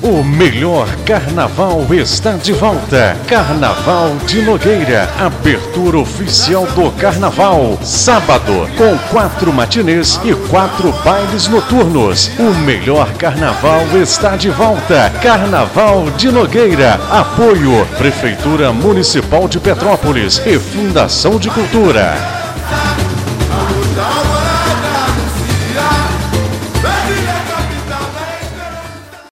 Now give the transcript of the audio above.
O melhor carnaval está de volta. Carnaval de Nogueira. Abertura oficial do carnaval. Sábado, com 4 matinês e 4 bailes noturnos. O melhor carnaval está de volta. Carnaval de Nogueira. Apoio Prefeitura Municipal de Petrópolis e Fundação de Cultura.